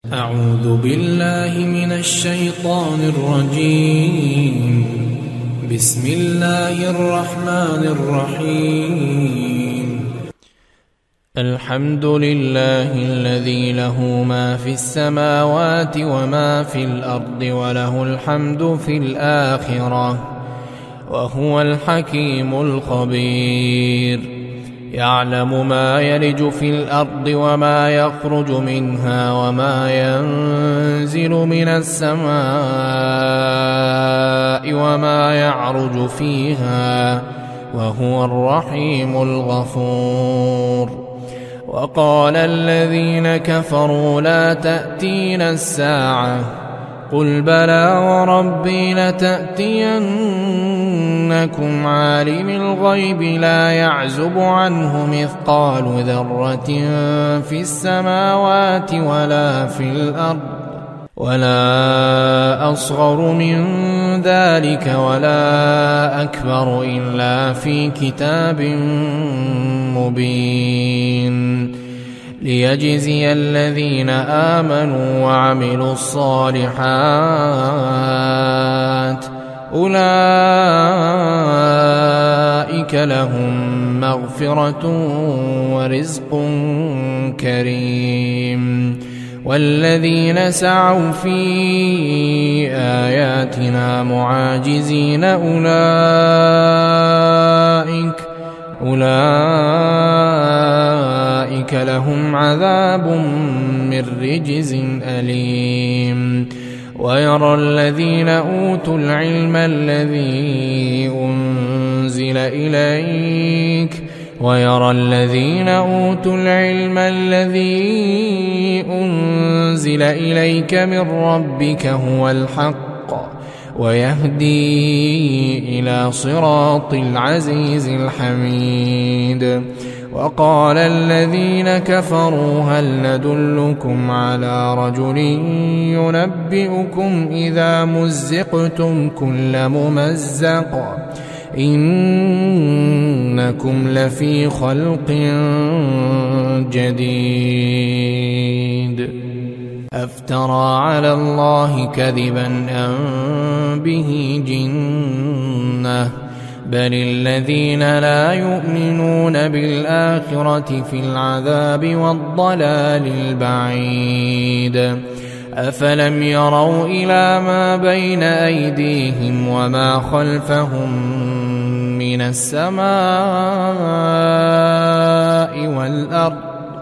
أعوذ بالله من الشيطان الرجيم. بسم الله الرحمن الرحيم. الحمد لله الذي له ما في السماوات وما في الأرض وله الحمد في الآخرة وهو الحكيم الخبير. يعلم ما يلج في الأرض وما يخرج منها وما ينزل من السماء وما يعرج فيها وهو الرحيم الغفور. وقال الذين كفروا لا تأتينا الساعة قل بلى وربي لتأتينكم عالم الغيب لا يعزب عنه مثقال ذرة في السماوات ولا في الأرض ولا أصغر من ذلك ولا أكبر إلا في كتاب مبين ليجزي الذين آمنوا وعملوا الصالحات أولئك لهم مغفرة ورزق كريم. والذين سعوا في آياتنا معاجزين أولئك لهم عذاب من رجز أليم. ويرى الذين أوتوا العلم الذي أنزل إليك من ربك هو الحق ويهدي إلى صراط العزيز الحميد. وقال الذين كفروا هل ندلكم على رجل ينبئكم إذا مزقتم كل ممزق إنكم لفي خلق جديد. أفترى على الله كذبا أم به جنة بل الذين لا يؤمنون بالآخرة في العذاب والضلال البعيد. أفلم يروا إلى ما بين أيديهم وما خلفهم من السماء والأرض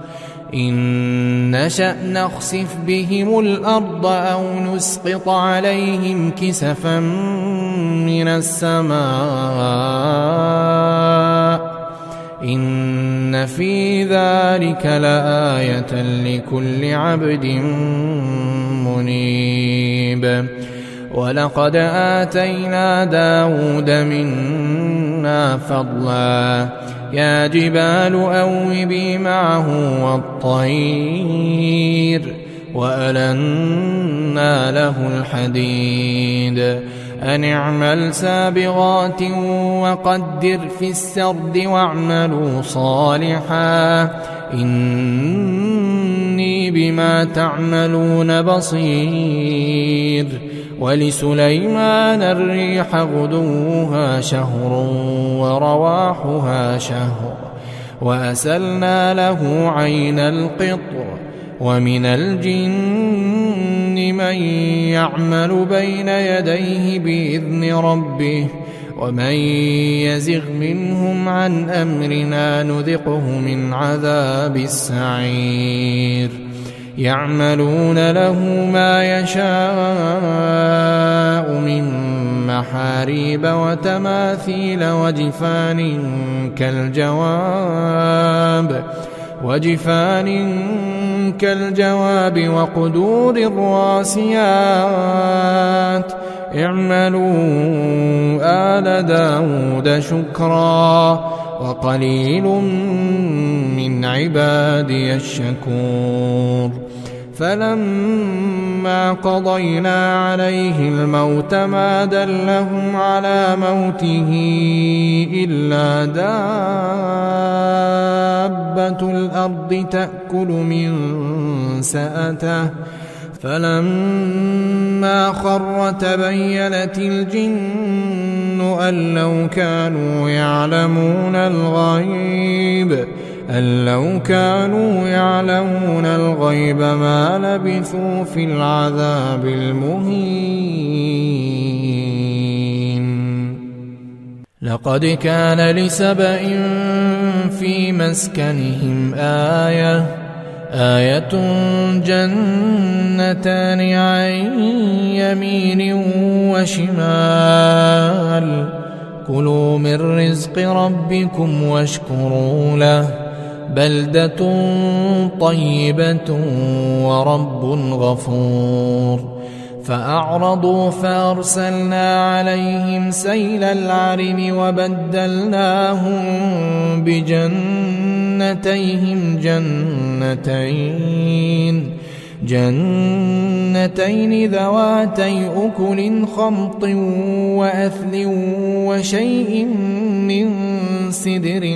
إن نشأ نخسف بهم الأرض أو نسقط عليهم كسفا من السماء إن في ذلك لآية لكل عبد منيب. ولقد آتينا داود منا فضلا يا جبال أوبي معه والطير وألنا له الحديد أن اعمل سابغات وقدر في السرد واعملوا صالحا إني بما تعملون بصير. ولسليمان الريح غدوها شهر ورواحها شهر وأسلنا له عين القطر ومن الجن من يعمل بين يديه بإذن ربه ومن يزغ منهم عن أمرنا نذقه من عذاب السعير. يعملون له ما يشاء من محاريب وتماثيل وجفان كالجواب وقدور الراسيات اعملوا آل داود شكرا وقليل من عبادي الشكور. فلما قضينا عليه الموت ما دلهم على موته إلا دابة الأرض تأكل من سأته فلما خر تبينت الجن أن لو كانوا يعلمون الغيب ما لبثوا في العذاب المهين. لقد كان لسبإ في مسكنهم آية جنتان عن يمين وشمال كلوا من رزق ربكم واشكروا له بلدة طيبة ورب غفور. فأعرضوا فأرسلنا عليهم سيل العرم وبدلناهم بجنتيهم جنتين ذواتي أكل خمط وأثل وشيء من سدر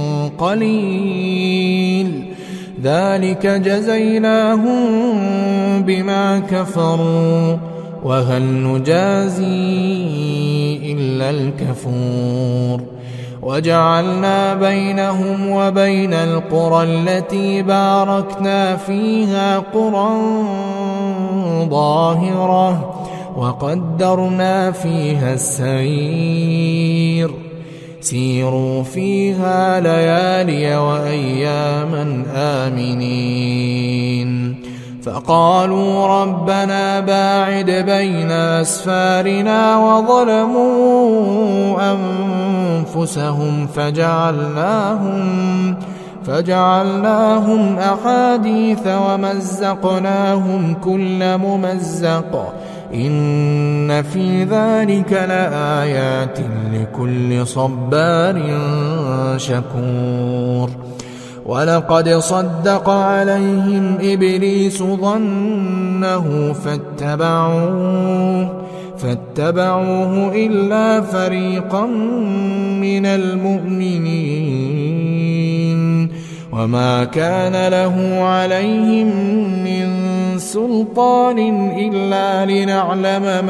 قليل ذلك جزيناهم بما كفروا وهل نجازي إلا الكفور. وجعلنا بينهم وبين القرى التي باركنا فيها قرى ظاهرة وقدرنا فيها السير سيروا فيها ليالي وأياما آمنين. فقالوا ربنا باعد بين أسفارنا وظلموا أنفسهم فجعلناهم أحاديث ومزقناهم كل ممزق إن في ذلك لآيات لكل صبار شكور. ولقد صدق عليهم إبليس ظنه فاتبعوه إلا فريقا من المؤمنين وما كان له عليهم من سلطان إلا لنعلم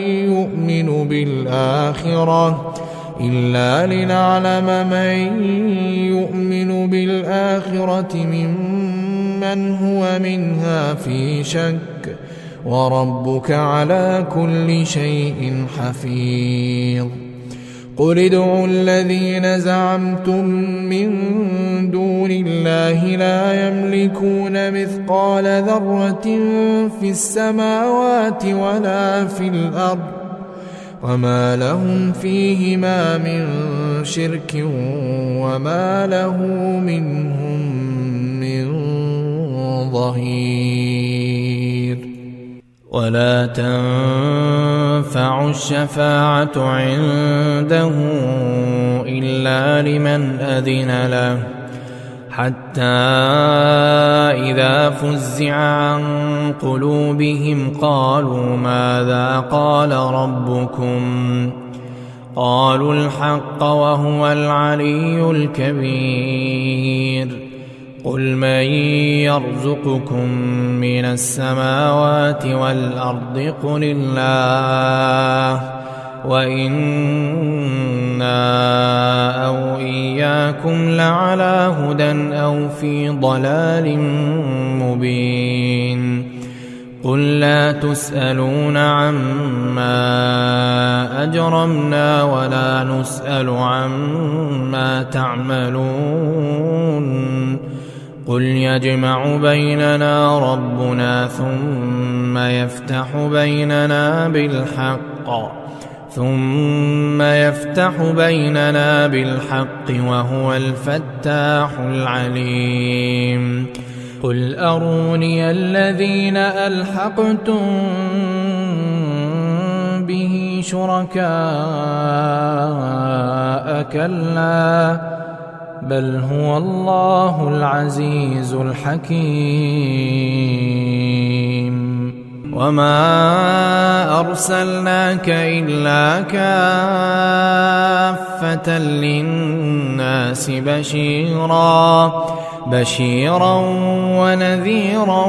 من يؤمن بالآخرة ممن هو منها في شك وربك على كل شيء حفيظ. قل ادعوا الذين زعمتم من دون الله لا يملكون مثقال ذرة في السماوات ولا في الأرض وما لهم فيهما من شرك وما له منهم من ظهير. ولا تنفع الشفاعة عنده إلا لمن أذن له حتى إذا فزع عن قلوبهم قالوا ماذا قال ربكم قالوا الحق وهو العلي الكبير. قل من يرزقكم من السماوات والأرض قل الله وإنا أو إياكم لعلى هدى أو في ضلال مبين. قل لا تسألون عما أجرمنا ولا نسأل عما تعملون. قل يجمع بيننا ربنا ثم يفتح بيننا بالحق وهو الفتاح العليم. قل أروني الذين ألحقتم به شركاء كلا بل هو الله العزيز الحكيم. وما أرسلناك إلا كافة للناس بشيرا بشيرا ونذيرا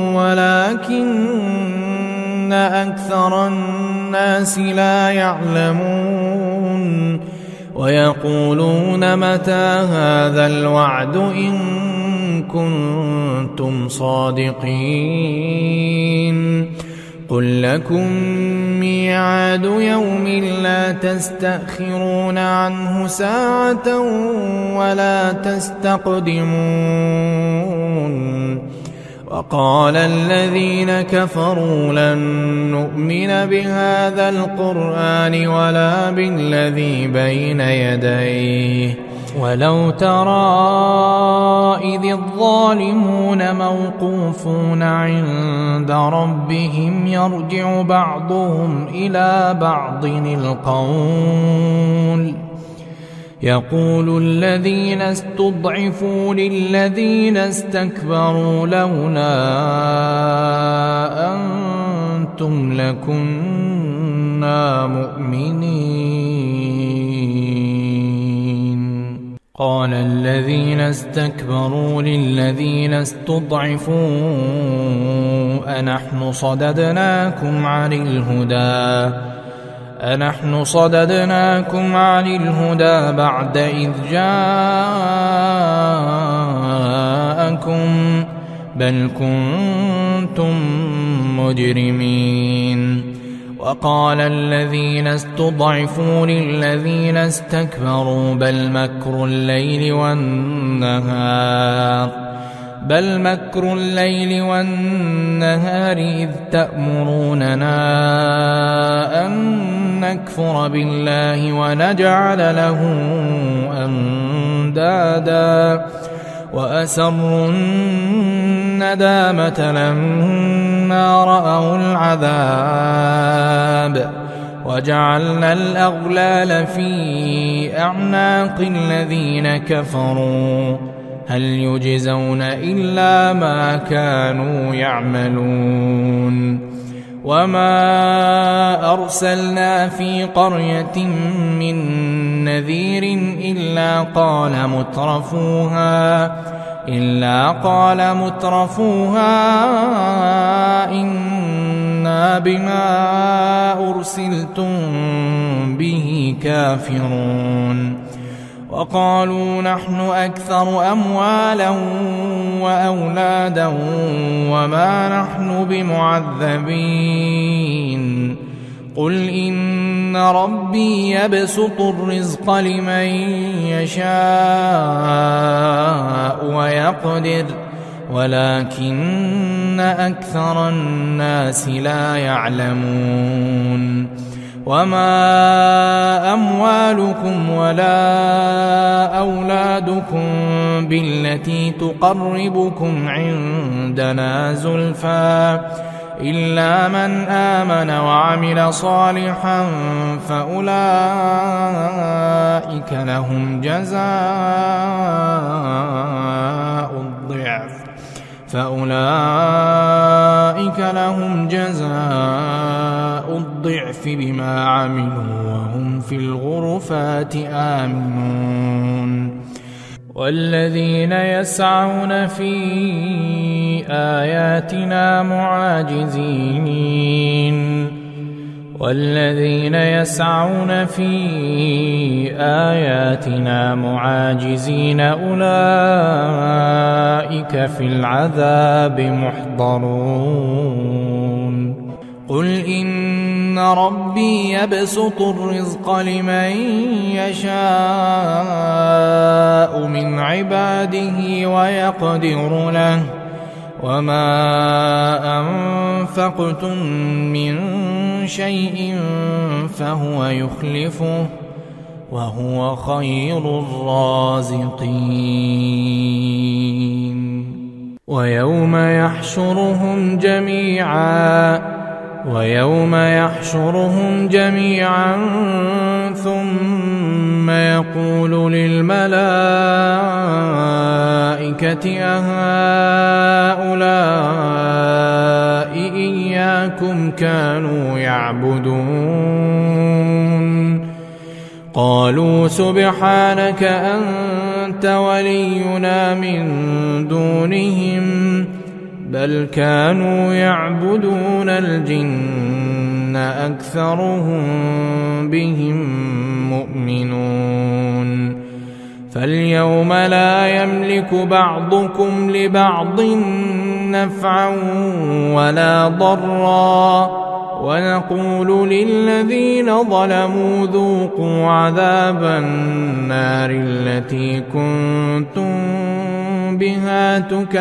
ولكن أكثر الناس لا يعلمون ويقولون متى هذا الوعد إن كنتم صادقين قل لكم ميعاد يوم لا تستأخرون عنه ساعة ولا تستقدمون وقال الذين كفروا لن نؤمن بهذا القرآن ولا بالذي بين يديه ولو ترى إذ الظالمون موقوفون عند ربهم يرجع بعضهم إلى بعض القول يقول الذين استضعفوا للذين استكبروا لولا أنتم لكنا مؤمنين قال الذين استكبروا للذين استضعفوا أنحن صددناكم عن الهدى بعد إذ جاءكم بل كنتم مجرمين وقال الذين استضعفوا للذين استكبروا بل مكر الليل والنهار إذ تأمروننا أن نكفر بالله ونجعل له أندادا وأسروا الندامة لما رأوا العذاب وجعلنا الأغلال في أعناق الذين كفروا هل يجزون إلا ما كانوا يعملون وما أرسلنا في قرية من نذير إلا قال مترفوها إنا بما أرسلتم به كافرون وقالوا نحن أكثر أموالا وأولادا وما نحن بمعذبين قل إن ربي يبسط الرزق لمن يشاء ويقدر ولكن أكثر الناس لا يعلمون وما أموالكم ولا أولادكم بالتي تقربكم عندنا زلفى إلا من آمن وعمل صالحا فأولئك لهم جزاء الضعف بما عملوا وهم في الغرفات آمنون والذين يسعون في آياتنا معاجزين أولئك في العذاب محضرون قل إن ربي يبسط الرزق لمن يشاء من عباده ويقدر له وما أنفقتم من شيء فهو يخلفه وهو خير الرازقين ويوم يحشرهم جميعا ثم يقول للملائكة أهؤلاء إياكم كانوا يعبدون قالوا سبحانك أنت ولينا من دونهم بل كانوا يعبدون الجن أكثرهم بهم مؤمنون فاليوم لا يملك بعضكم لبعض نفعا ولا ضرا ونقول للذين ظلموا ذوقوا عذاب النار التي كنتم بها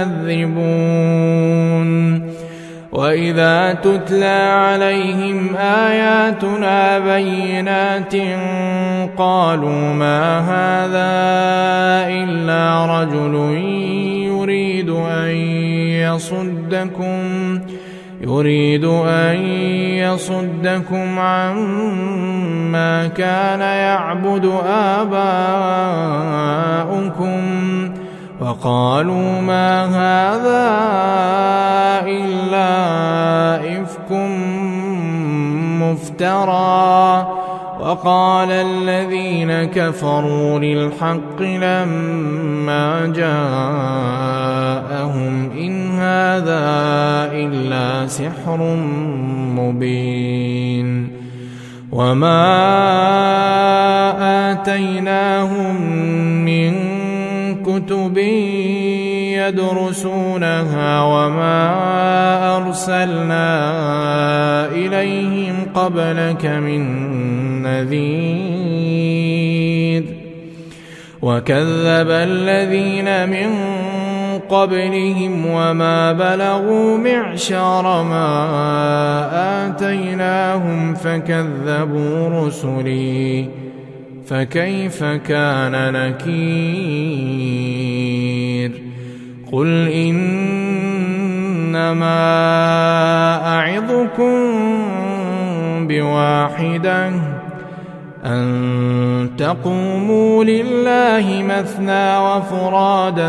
تكذبون وإذا تتلى عليهم آياتنا بينات قالوا ما هذا إلا رجل يريد أن يصدكم عما كان يعبد آباؤكم وقالوا ما هذا إلا إفك مفترى وقال الذين كفروا للحق لما جاءهم إن هذا إلا سحر مبين وما آتيناهم من كتب يدرسونها وما أرسلنا إليهم قبلك من نذير وكذب الذين من قبلهم وما بلغوا معشار ما آتيناهم فكذبوا رسلي فكيف كان نكير قل إنما أعظكم بواحدة أن تقوموا لله مثنى وفرادى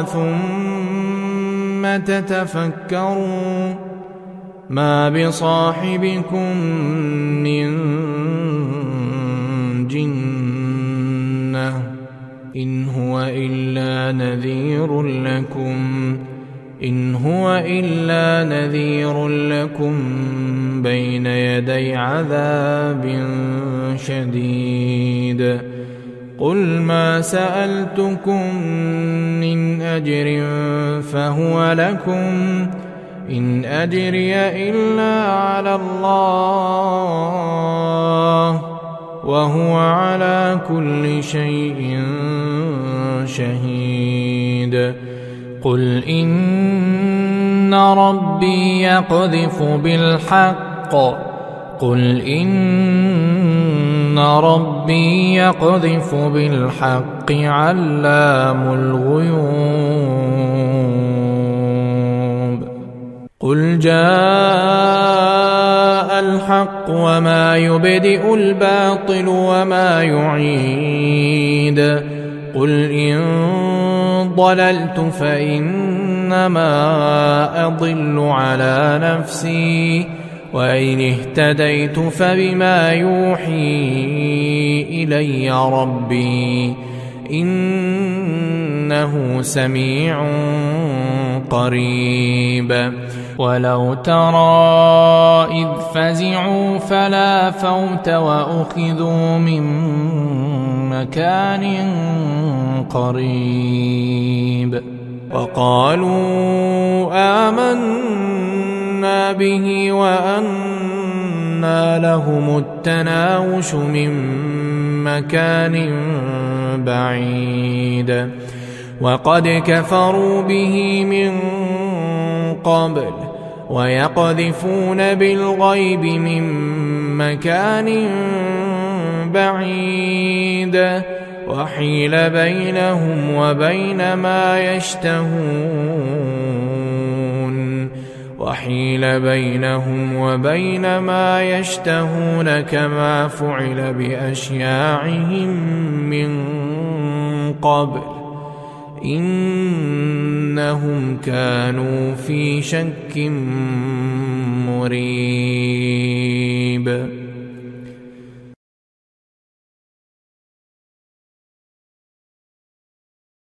ثم تتفكروا ما بصاحبكم من جنة إن هو إلا نذير لكم بين يدي عذاب شديد قل ما سألتكم من أجر فهو لكم إن أجري إلا على الله وهو على كل شيء شهيد قل إن ربي يقذف بالحق علام الغيوب قل جاء الحق وما يبدئ الباطل وما يعيد قل إن ضللت فإنما أضل على نفسي وإن اهتديت فبما يوحي إلي ربي إنه سميع قريب ولو ترى إذ فزعوا فلا فوت وأخذوا من مكان قريب وقالوا آمنا به وأنى لهم التناوش من مكان بعيد وقد كفروا به من قبل ويقذفون بالغيب من مكان بعيد وحيل بينهم وبين ما يشتهون كما فعل بأشياعهم من قبل إنهم كانوا في شك مريب